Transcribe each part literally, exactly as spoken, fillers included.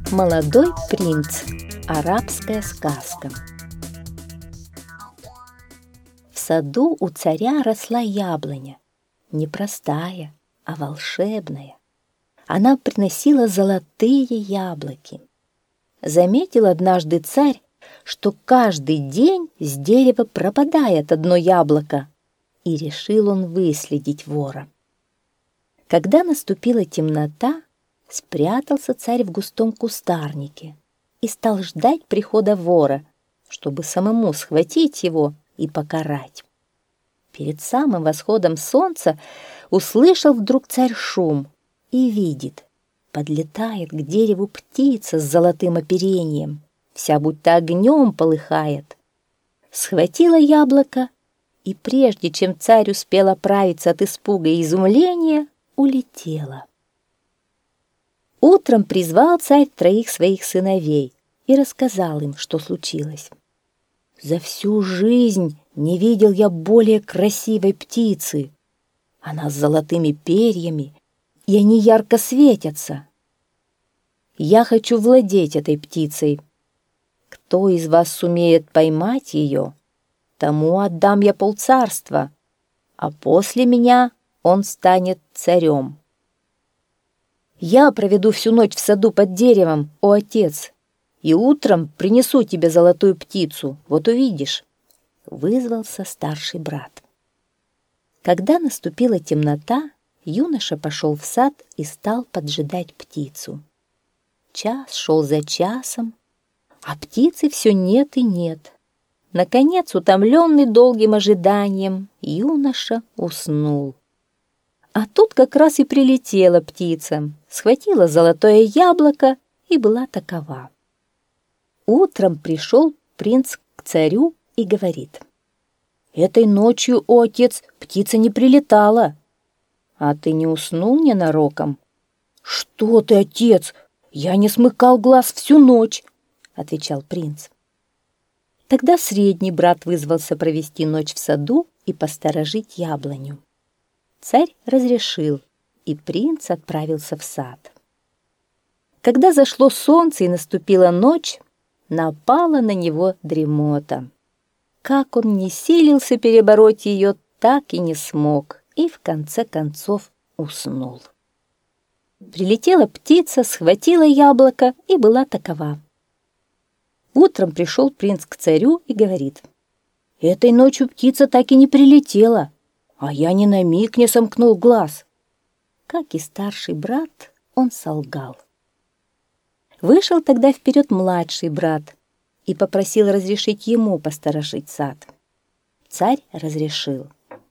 Молодой принц. Арабская сказка. В саду у царя росла яблоня. Не простая, а волшебная. Она приносила золотые яблоки. Заметил однажды царь, что каждый день с дерева пропадает одно яблоко, и решил он выследить вора. Когда наступила темнота, спрятался царь в густом кустарнике и стал ждать прихода вора, чтобы самому схватить его и покарать. Перед самым восходом солнца услышал вдруг царь шум и видит, подлетает к дереву птица с золотым оперением, вся будто огнем полыхает. Схватила яблоко, и прежде чем царь успел оправиться от испуга и изумления, улетела. Утром призвал царь троих своих сыновей и рассказал им, что случилось. «За всю жизнь не видел я более красивой птицы. Она с золотыми перьями, и они ярко светятся. Я хочу владеть этой птицей. Кто из вас сумеет поймать ее, тому отдам я полцарства, а после меня он станет царем. Я проведу всю ночь в саду под деревом, о отец, и утром принесу тебе золотую птицу, вот увидишь», — вызвался старший брат. Когда наступила темнота, юноша пошел в сад и стал поджидать птицу. Час шел за часом, а птицы все нет и нет. Наконец, утомленный долгим ожиданием, юноша уснул. А тут как раз и прилетела птица, схватила золотое яблоко и была такова. Утром пришел принц к царю и говорит: «Этой ночью, о отец, птица не прилетала. А ты не уснул ненароком?» «Что ты, отец? Я не смыкал глаз всю ночь», — отвечал принц. Тогда средний брат вызвался провести ночь в саду и посторожить яблоню. Царь разрешил, и принц отправился в сад. Когда зашло солнце и наступила ночь, напала на него дремота. Как он ни силился перебороть ее, так и не смог, и в конце концов уснул. Прилетела птица, схватила яблоко и была такова. Утром пришел принц к царю и говорит: «Этой ночью птица так и не прилетела, а я ни на миг не сомкнул глаз». Как и старший брат, он солгал. Вышел тогда вперед младший брат и попросил разрешить ему посторожить сад. Царь разрешил.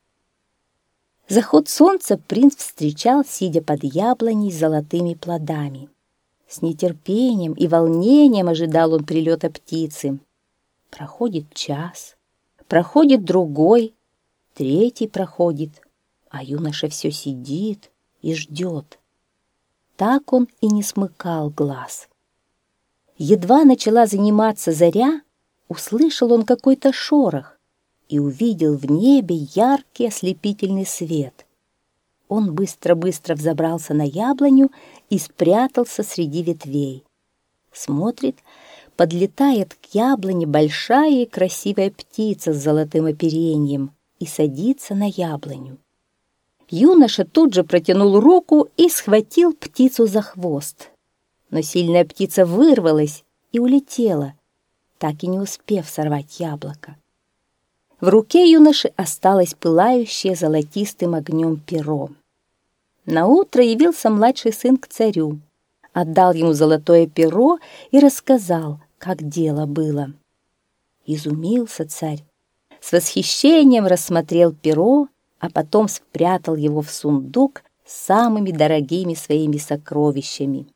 Заход солнца принц встречал, сидя под яблоней с золотыми плодами. С нетерпением и волнением ожидал он прилета птицы. Проходит час, проходит другой, третий проходит, а юноша все сидит и ждет. Так он и не смыкал глаз. Едва начала заниматься заря, услышал он какой-то шорох и увидел в небе яркий ослепительный свет. Он быстро-быстро взобрался на яблоню и спрятался среди ветвей. Смотрит, подлетает к яблоне большая и красивая птица с золотым оперением и садится на яблоню. Юноша тут же протянул руку и схватил птицу за хвост. Но сильная птица вырвалась и улетела, так и не успев сорвать яблоко. В руке юноши осталось пылающее золотистым огнем перо. Наутро явился младший сын к царю, отдал ему золотое перо и рассказал, как дело было. Изумился царь, с восхищением рассмотрел перо, а потом спрятал его в сундук с самыми дорогими своими сокровищами.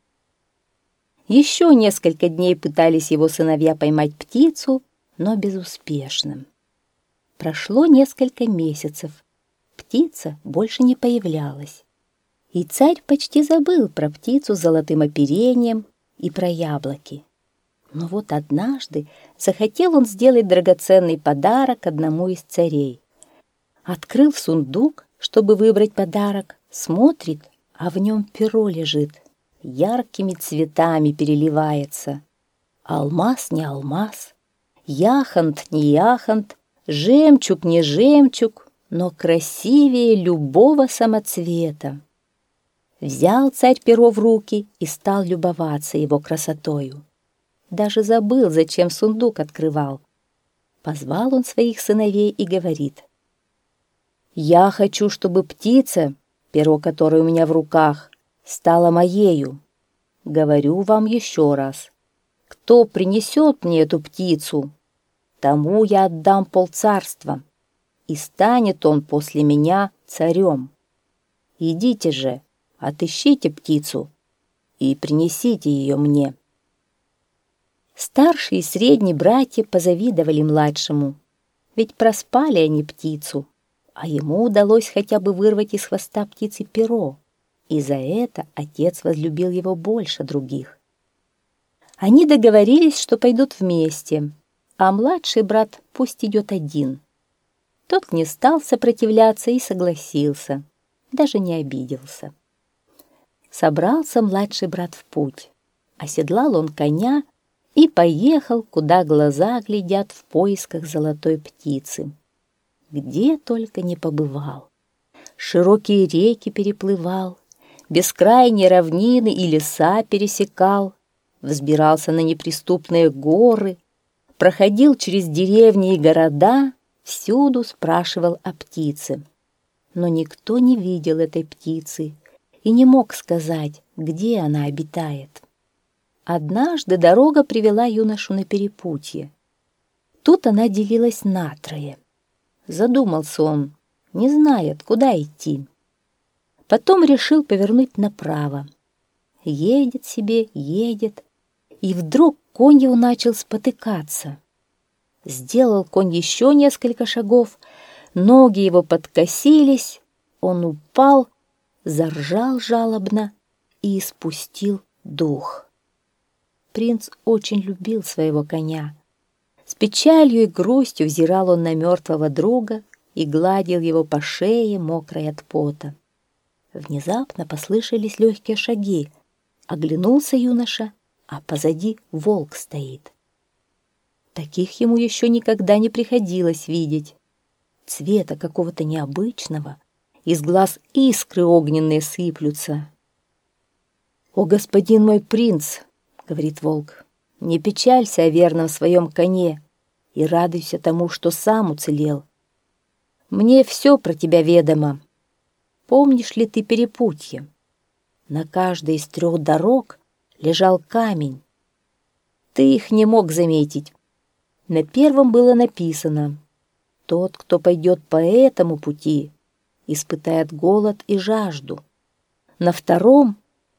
Еще несколько дней пытались его сыновья поймать птицу, но безуспешно. Прошло несколько месяцев, птица больше не появлялась, и царь почти забыл про птицу с золотым оперением и про яблоки. Но вот однажды захотел он сделать драгоценный подарок одному из царей. Открыл сундук, чтобы выбрать подарок, смотрит, а в нем перо лежит. яркими цветами переливается. Алмаз не алмаз, яхонт не яхонт, жемчуг не жемчуг, но красивее любого самоцвета. Взял царь перо в руки и стал любоваться его красотою. Даже забыл, зачем сундук открывал. Позвал он своих сыновей и говорит: «Я хочу, чтобы птица, перо которое у меня в руках, стала моею. Говорю вам еще раз, кто принесет мне эту птицу, тому я отдам полцарства, и станет он после меня царем. Идите же, отыщите птицу и принесите ее мне». Старшие и средние братья позавидовали младшему, ведь проспали они птицу, а ему удалось хотя бы вырвать из хвоста птицы перо, и за это отец возлюбил его больше других. Они договорились, что пойдут вместе, а младший брат пусть идет один. Тот не стал сопротивляться и согласился, даже не обиделся. Собрался младший брат в путь, оседлал он коня и поехал, куда глаза глядят, в поисках золотой птицы. Где только не побывал. Широкие реки переплывал, бескрайние равнины и леса пересекал, взбирался на неприступные горы, проходил через деревни и города, всюду спрашивал о птице. Но никто не видел этой птицы и не мог сказать, где она обитает. Однажды дорога привела юношу на перепутье. Тут она делилась натрое. Задумался он, не знает, куда идти. Потом решил повернуть направо. Едет себе, едет, и вдруг конь его начал спотыкаться. Сделал конь еще несколько шагов, ноги его подкосились, он упал, заржал жалобно и испустил дух. Принц очень любил своего коня. С печалью и грустью взирал он на мертвого друга и гладил его по шее, мокрой от пота. Внезапно послышались легкие шаги. Оглянулся юноша, а позади волк стоит. Таких ему еще никогда не приходилось видеть. Цвета какого-то необычного, из глаз искры огненные сыплются. «О, господин мой принц!» — говорит волк, — «не печалься о верном своем коне и радуйся тому, что сам уцелел. Мне все про тебя ведомо. Помнишь ли ты перепутье? На каждой из трех дорог лежал камень. Ты их не мог заметить. На первом было написано: «Тот, кто пойдет по этому пути, испытает голод и жажду». На втором: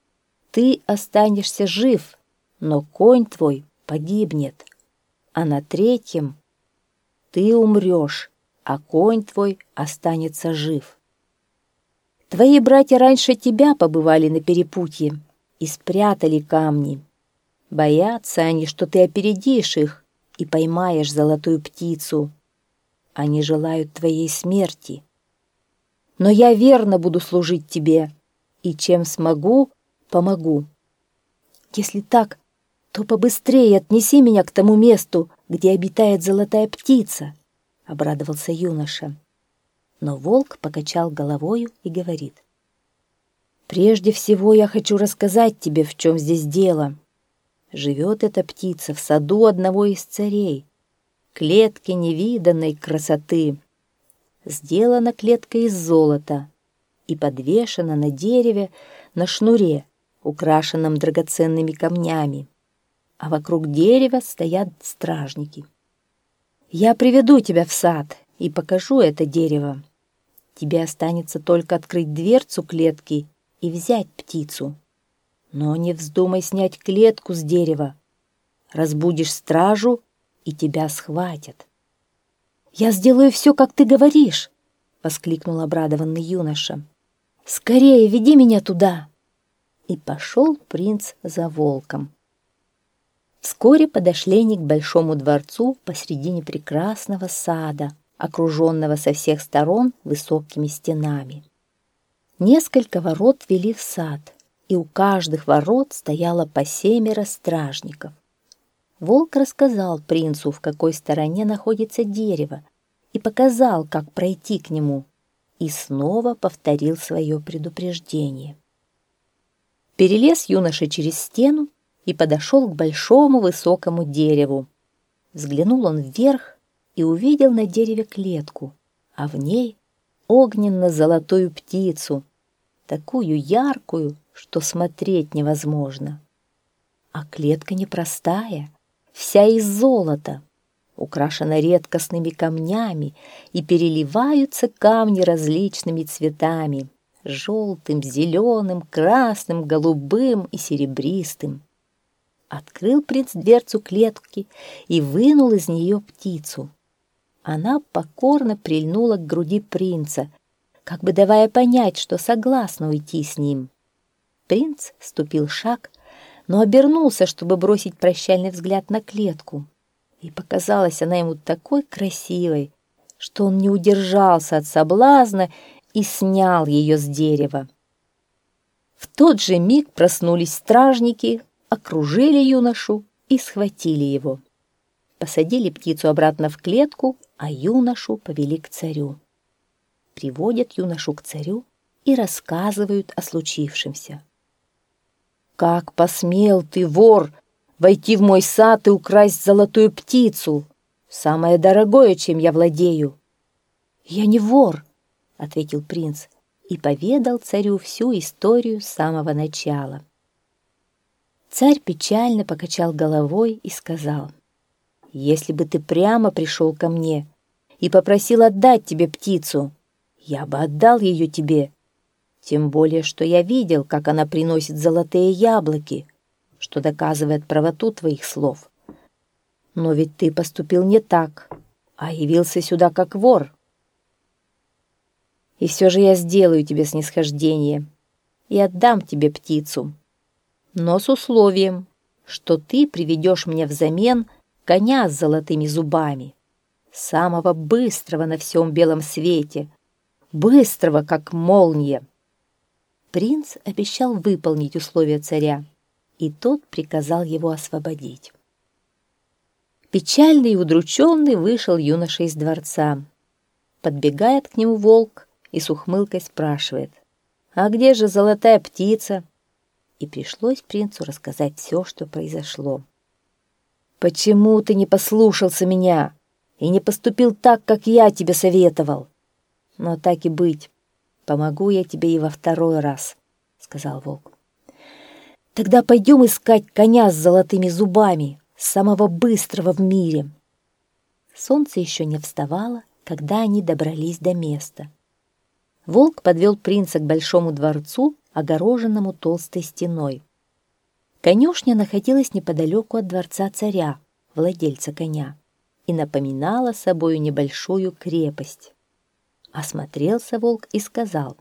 «Ты останешься жив, но конь твой погибнет». А на третьем: «Ты умрешь, а конь твой останется жив». Твои братья раньше тебя побывали на перепутье и спрятали камни. Боятся они, что ты опередишь их и поймаешь золотую птицу. Они желают твоей смерти. Но я верно буду служить тебе, и чем смогу, помогу. Если так, то побыстрее отнеси меня к тому месту, где обитает золотая птица, — обрадовался юноша. Но волк покачал головою и говорит: «Прежде всего я хочу рассказать тебе, в чем здесь дело. Живет эта птица в саду одного из царей, клетке невиданной красоты. Сделана клетка из золота и подвешена на дереве на шнуре, украшенном драгоценными камнями, а вокруг дерева стоят стражники. Я приведу тебя в сад и покажу это дерево. Тебе останется только открыть дверцу клетки и взять птицу. Но не вздумай снять клетку с дерева. Разбудишь стражу, и тебя схватят». «Я сделаю все, как ты говоришь!» — воскликнул обрадованный юноша. «Скорее веди меня туда!» И пошел принц за волком. Вскоре подошли они к большому дворцу посредине прекрасного сада, окруженного со всех сторон высокими стенами. Несколько ворот вели в сад, и у каждых ворот стояло по семеро стражников. Волк рассказал принцу, в какой стороне находится дерево, и показал, как пройти к нему, и снова повторил свое предупреждение. Перелез юноша через стену и подошел к большому высокому дереву. Взглянул он вверх и увидел на дереве клетку, а в ней огненно-золотую птицу, такую яркую, что смотреть невозможно. А клетка непростая, вся из золота, украшена редкостными камнями, и переливаются камни различными цветами — желтым, зеленым, красным, голубым и серебристым. Открыл принц дверцу клетки и вынул из нее птицу. Она покорно прильнула к груди принца, как бы давая понять, что согласна уйти с ним. Принц ступил шаг, но обернулся, чтобы бросить прощальный взгляд на клетку. И показалась она ему такой красивой, что он не удержался от соблазна и снял ее с дерева. В тот же миг проснулись стражники, окружили юношу и схватили его. Посадили птицу обратно в клетку, а юношу повели к царю. Приводят юношу к царю и рассказывают о случившемся. «Как посмел ты, вор, войти в мой сад и украсть золотую птицу, самое дорогое, чем я владею?» «Я не вор», — ответил принц и поведал царю всю историю с самого начала. Царь печально покачал головой и сказал: «Если бы ты прямо пришел ко мне и попросил отдать тебе птицу, я бы отдал ее тебе, тем более, что я видел, как она приносит золотые яблоки, что доказывает правоту твоих слов. Но ведь ты поступил не так, а явился сюда как вор. И все же я сделаю тебе снисхождение и отдам тебе птицу, но с условием, что ты приведешь мне взамен коня с золотыми зубами, самого быстрого на всем белом свете, быстрого, как молния». Принц обещал выполнить условия царя, и тот приказал его освободить. Печальный и удрученный вышел юноша из дворца. Подбегает к нему волк и с ухмылкой спрашивает: «А где же золотая птица?» И пришлось принцу рассказать все, что произошло. «Почему ты не послушался меня и не поступил так, как я тебе советовал? Но так и быть, помогу я тебе и во второй раз», — сказал волк. «Тогда пойдем искать коня с золотыми зубами, самого быстрого в мире». Солнце еще не вставало, когда они добрались до места. Волк подвел принца к большому дворцу, огороженному толстой стеной. Конюшня находилась неподалеку от дворца царя, владельца коня, и напоминала собою небольшую крепость. Осмотрелся волк и сказал: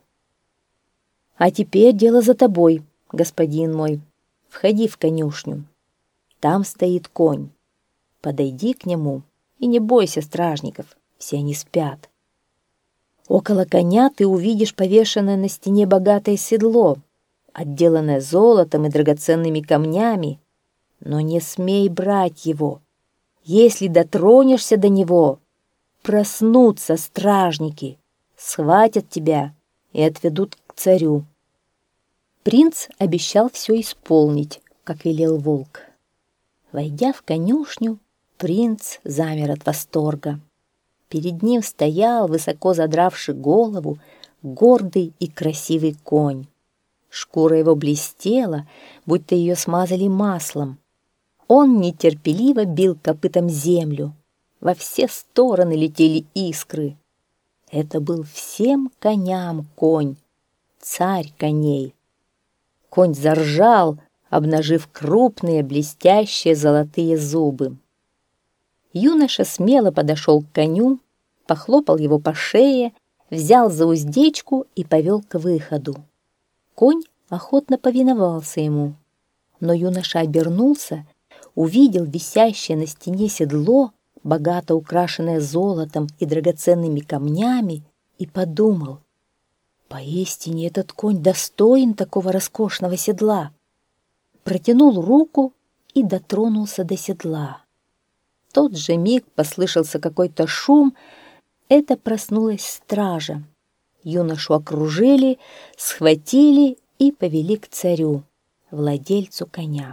«А теперь дело за тобой, господин мой. Входи в конюшню. Там стоит конь. Подойди к нему и не бойся стражников, все они спят. Около коня ты увидишь повешенное на стене богатое седло, отделанное золотом и драгоценными камнями, но не смей брать его. Если дотронешься до него, проснутся стражники, схватят тебя и отведут к царю». Принц обещал все исполнить, как велел волк. Войдя в конюшню, принц замер от восторга. Перед ним стоял, высоко задравший голову, гордый и красивый конь. Шкура его блестела, будто ее смазали маслом. Он нетерпеливо бил копытом землю. Во все стороны летели искры. Это был всем коням конь, царь коней. Конь заржал, обнажив крупные блестящие золотые зубы. Юноша смело подошел к коню, похлопал его по шее, взял за уздечку и повел к выходу. Конь охотно повиновался ему, но юноша обернулся, увидел висящее на стене седло, богато украшенное золотом и драгоценными камнями, и подумал: Поистине этот конь достоин такого роскошного седла. Протянул руку и дотронулся до седла. В тот же миг послышался какой-то шум. Это проснулась стража. Юношу окружили, схватили и повели к царю, владельцу коня.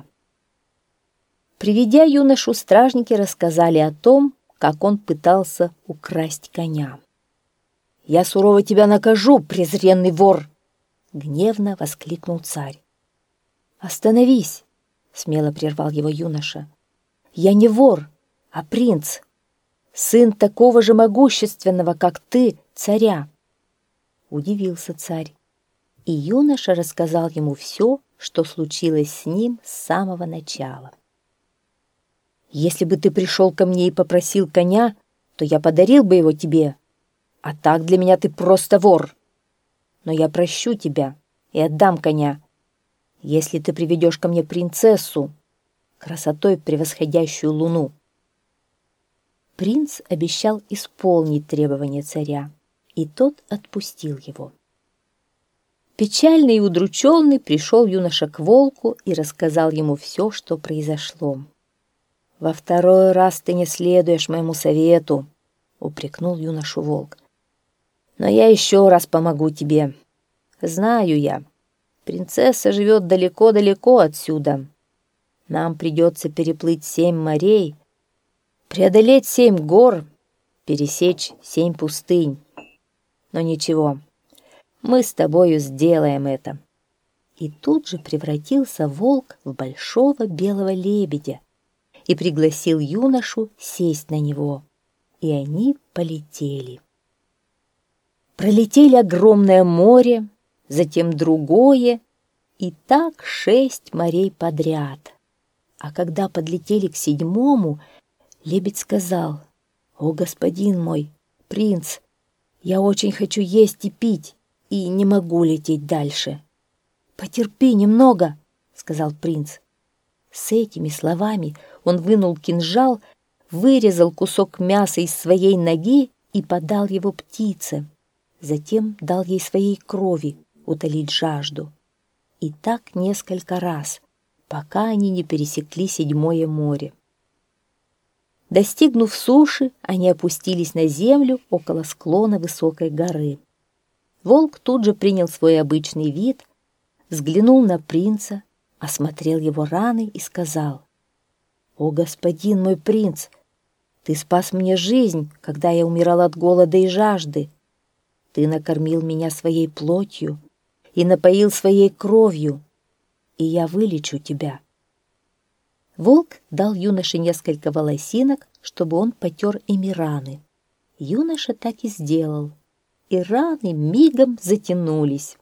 Приведя юношу, стражники рассказали о том, как он пытался украсть коня. «Я сурово тебя накажу, презренный вор!» — гневно воскликнул царь. «Остановись!» — смело прервал его юноша. «Я не вор, а принц, сын такого же могущественного, как ты, царя!» Удивился царь, и юноша рассказал ему все, что случилось с ним с самого начала. «Если бы ты пришел ко мне и попросил коня, то я подарил бы его тебе, а так для меня ты просто вор. Но я прощу тебя и отдам коня, если ты приведешь ко мне принцессу, красотой превосходящую луну». Принц обещал исполнить требования царя, и тот отпустил его. Печальный и удрученный пришел юноша к волку и рассказал ему все, что произошло. «Во второй раз ты не следуешь моему совету», — упрекнул юношу волк. «Но я еще раз помогу тебе. Знаю я, принцесса живет далеко-далеко отсюда. Нам придется переплыть семь морей, преодолеть семь гор, пересечь семь пустынь. Но ничего, мы с тобою сделаем это». И тут же превратился волк в большого белого лебедя и пригласил юношу сесть на него, и они полетели. Пролетели огромное море, затем другое, и так шесть морей подряд. А когда подлетели к седьмому, лебедь сказал: «О, господин мой, принц, я очень хочу есть и пить, и не могу лететь дальше». «Потерпи немного», — сказал принц. С этими словами он вынул кинжал, вырезал кусок мяса из своей ноги и подал его птице. Затем дал ей своей крови утолить жажду. И так несколько раз, пока они не пересекли седьмое море. Достигнув суши, они опустились на землю около склона высокой горы. Волк тут же принял свой обычный вид, взглянул на принца, осмотрел его раны и сказал: «О, господин мой принц, ты спас мне жизнь, когда я умирал от голода и жажды. Ты накормил меня своей плотью и напоил своей кровью, и я вылечу тебя». Волк дал юноше несколько волосинок, чтобы он потер ими раны. Юноша так и сделал, и раны мигом затянулись.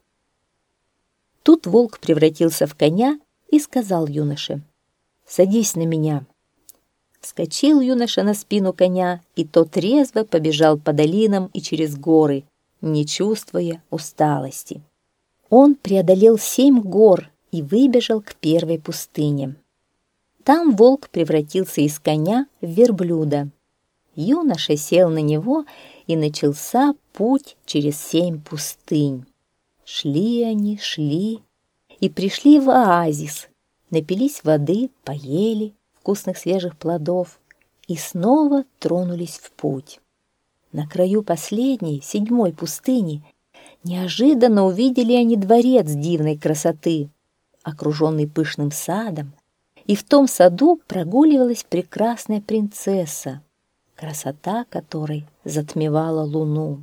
Тут волк превратился в коня и сказал юноше: «Садись на меня». Вскочил юноша на спину коня, и тот резво побежал по долинам и через горы, не чувствуя усталости. Он преодолел семь гор и выбежал к первой пустыне. Там волк превратился из коня в верблюда. Юноша сел на него, и начался путь через семь пустынь. Шли они, шли, и пришли в оазис, напились воды, поели вкусных свежих плодов и снова тронулись в путь. На краю последней, седьмой пустыни, неожиданно увидели они дворец дивной красоты, окруженный пышным садом, и в том саду прогуливалась прекрасная принцесса, красота которой затмевала луну.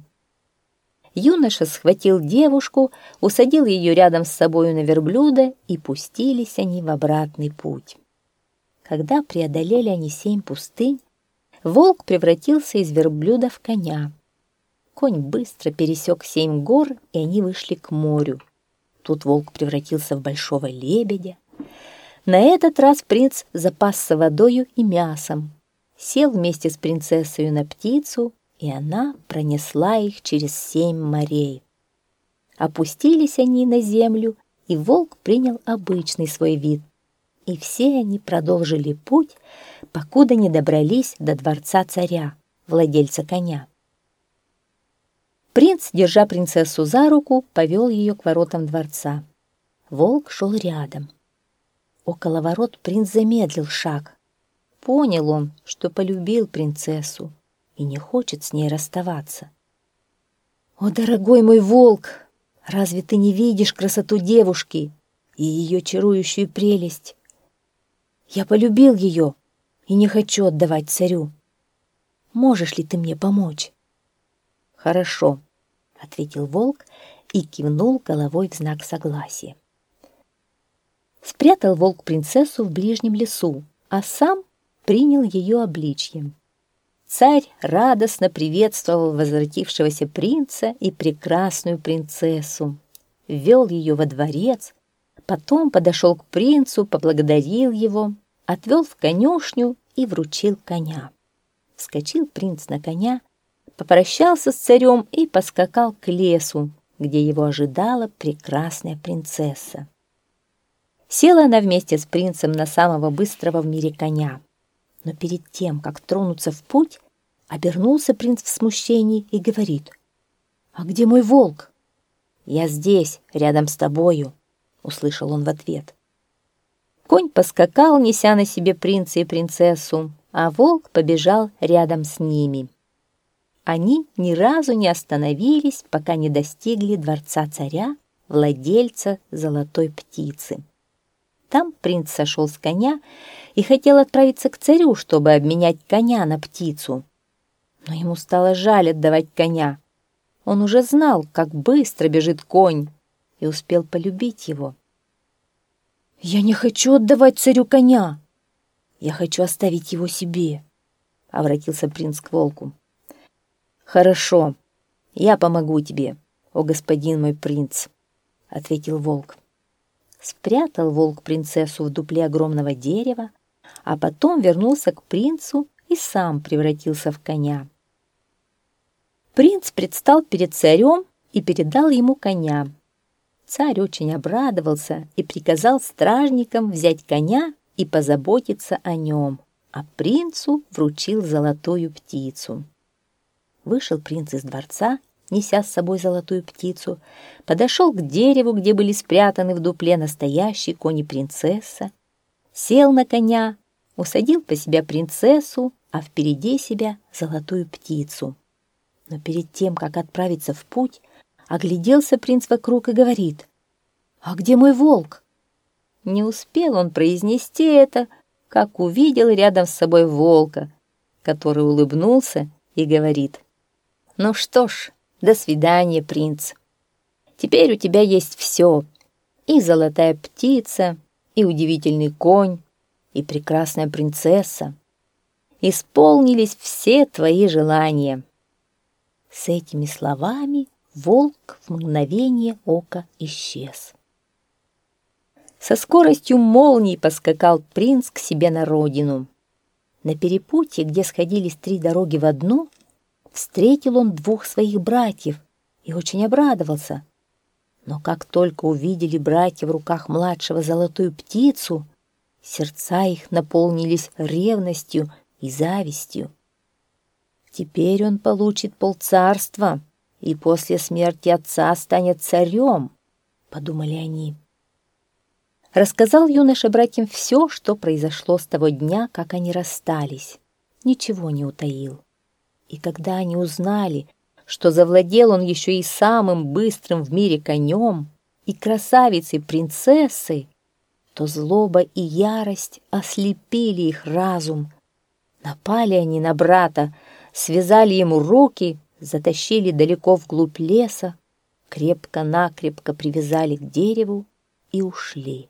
Юноша схватил девушку, усадил ее рядом с собою на верблюда, и пустились они в обратный путь. Когда преодолели они семь пустынь, волк превратился из верблюда в коня. Конь быстро пересек семь гор, и они вышли к морю. Тут волк превратился в большого лебедя. На этот раз принц запасся водою и мясом, сел вместе с принцессой на птицу, и она пронесла их через семь морей. Опустились они на землю, и волк принял обычный свой вид, и все они продолжили путь, покуда не добрались до дворца царя, владельца коня. Принц, держа принцессу за руку, повел ее к воротам дворца. Волк шел рядом. Около ворот принц замедлил шаг. Понял он, что полюбил принцессу и не хочет с ней расставаться. «О, дорогой мой волк, разве ты не видишь красоту девушки и ее чарующую прелесть? Я полюбил ее и не хочу отдавать царю. Можешь ли ты мне помочь?» «Хорошо», — ответил волк и кивнул головой в знак согласия. Спрятал волк принцессу в ближнем лесу, а сам принял ее обличьем. Царь радостно приветствовал возвратившегося принца и прекрасную принцессу, ввел ее во дворец, потом подошел к принцу, поблагодарил его, отвел в конюшню и вручил коня. Вскочил принц на коня, попрощался с царем и поскакал к лесу, где его ожидала прекрасная принцесса. Села она вместе с принцем на самого быстрого в мире коня. Но перед тем, как тронуться в путь, обернулся принц в смущении и говорит: «А где мой волк?» «Я здесь, рядом с тобою», — услышал он в ответ. Конь поскакал, неся на себе принца и принцессу, а волк побежал рядом с ними. Они ни разу не остановились, пока не достигли дворца царя, владельца золотой птицы. Там принц сошел с коня и хотел отправиться к царю, чтобы обменять коня на птицу. Но ему стало жаль отдавать коня. Он уже знал, как быстро бежит конь, и успел полюбить его. «Я не хочу отдавать царю коня. Я хочу оставить его себе», — обратился принц к волку. «Хорошо, я помогу тебе, о господин мой принц», — ответил волк. Спрятал волк принцессу в дупле огромного дерева, а потом вернулся к принцу и сам превратился в коня. Принц предстал перед царем и передал ему коня. Царь очень обрадовался и приказал стражникам взять коня и позаботиться о нем, а принцу вручил золотую птицу. Вышел принц из дворца, неся с собой золотую птицу, подошел к дереву, где были спрятаны в дупле настоящий конь и принцесса, сел на коня, усадил по себя принцессу, а впереди себя золотую птицу. Но перед тем, как отправиться в путь, огляделся принц вокруг и говорит: «А где мой волк?» Не успел он произнести это, как увидел рядом с собой волка, который улыбнулся и говорит: «Ну что ж, до свидания, принц. Теперь у тебя есть все: и золотая птица, и удивительный конь, и прекрасная принцесса. Исполнились все твои желания». С этими словами волк в мгновение ока исчез. Со скоростью молнии поскакал принц к себе на родину. На перепутье, где сходились три дороги в одну, встретил он двух своих братьев и очень обрадовался. Но как только увидели братья в руках младшего золотую птицу, сердца их наполнились ревностью и завистью. Теперь он получит полцарства и после смерти отца станет царем, подумали они. Рассказал юноша братьям все, что произошло с того дня, как они расстались. Ничего не утаил. И когда они узнали, что завладел он еще и самым быстрым в мире конем и красавицей-принцессой, то злоба и ярость ослепили их разум. Напали они на брата, связали ему руки, затащили далеко вглубь леса, крепко-накрепко привязали к дереву и ушли.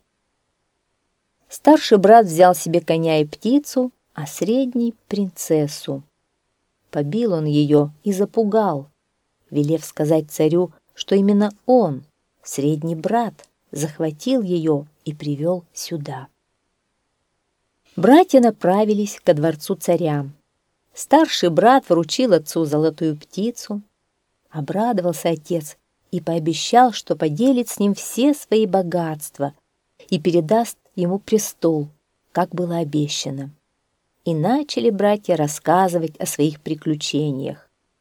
Старший брат взял себе коня и птицу, а средний — принцессу. Побил он ее и запугал, велев сказать царю, что именно он, средний брат, захватил ее и привел сюда. Братья направились ко дворцу царя. Старший брат вручил отцу золотую птицу. Обрадовался отец и пообещал, что поделит с ним все свои богатства и передаст ему престол, как было обещано. И начали братья рассказывать о своих приключениях.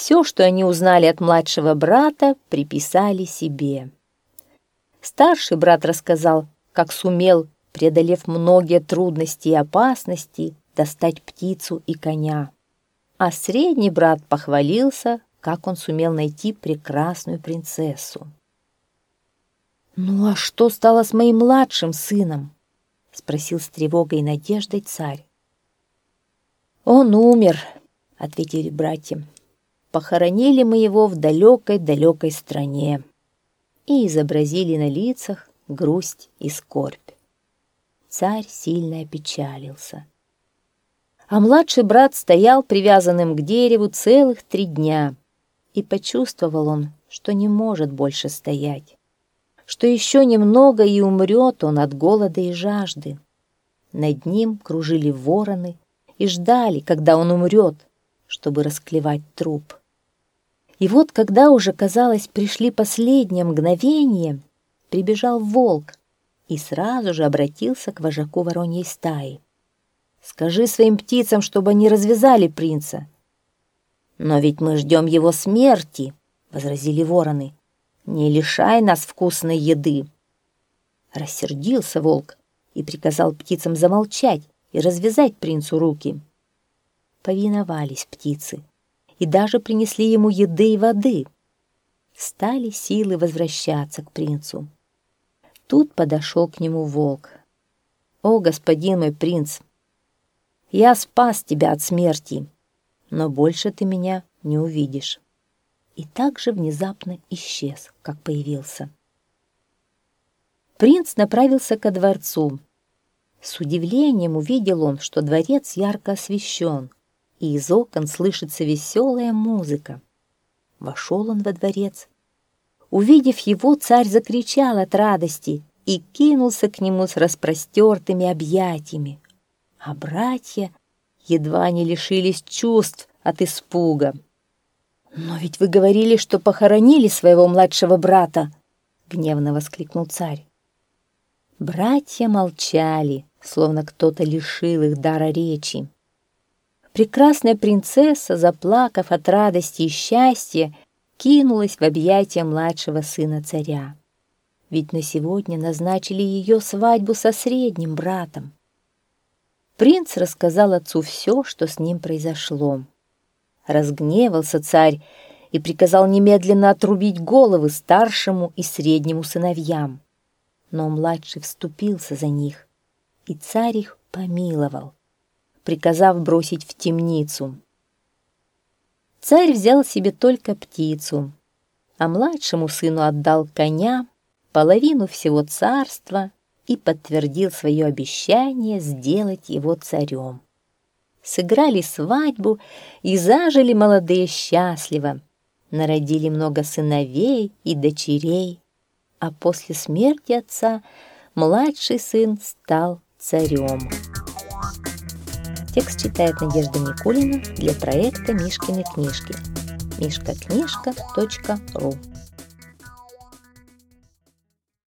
Все, что они узнали от младшего брата, приписали себе. Старший брат рассказал, как сумел, преодолев многие трудности и опасности, достать птицу и коня. А средний брат похвалился, как он сумел найти прекрасную принцессу. «Ну а что стало с моим младшим сыном?» — спросил с тревогой и надеждой царь. «Он умер», — ответили братья. «Похоронили мы его в далекой-далекой стране» и изобразили на лицах грусть и скорбь. Царь сильно опечалился. А младший брат стоял привязанным к дереву целых три дня, и почувствовал он, что не может больше стоять, что еще немного и умрет он от голода и жажды. Над ним кружили вороны и ждали, когда он умрет, чтобы расклевать труп. И вот, когда уже, казалось, пришли последние мгновения, прибежал волк и сразу же обратился к вожаку вороньей стаи. «Скажи своим птицам, чтобы они развязали принца». «Но ведь мы ждем его смерти», — возразили вороны. «Не лишай нас вкусной еды». Рассердился волк и приказал птицам замолчать и развязать принцу руки. Повиновались птицы и даже принесли ему еды и воды. Стали силы возвращаться к принцу. Тут подошел к нему волк. «О, господин мой принц, я спас тебя от смерти, но больше ты меня не увидишь». И так же внезапно исчез, как появился. Принц направился ко дворцу. С удивлением увидел он, что дворец ярко освещен, и из окон слышится веселая музыка. Вошел он во дворец. Увидев его, царь закричал от радости и кинулся к нему с распростертыми объятиями. А братья едва не лишились чувств от испуга. «Но ведь вы говорили, что похоронили своего младшего брата!» — гневно воскликнул царь. Братья молчали, словно кто-то лишил их дара речи. Прекрасная принцесса, заплакав от радости и счастья, кинулась в объятия младшего сына царя. Ведь на сегодня назначили ее свадьбу со средним братом. Принц рассказал отцу все, что с ним произошло. Разгневался царь и приказал немедленно отрубить головы старшему и среднему сыновьям. Но младший вступился за них, и царь их помиловал, приказав бросить в темницу. Царь взял себе только птицу, а младшему сыну отдал коня, половину всего царства и подтвердил свое обещание сделать его царем. Сыграли свадьбу и зажили молодые счастливо, народили много сыновей и дочерей, а после смерти отца младший сын стал царем. Текст читает Надежда Никулина для проекта «Мишкины книжки». мишка книжка точка ру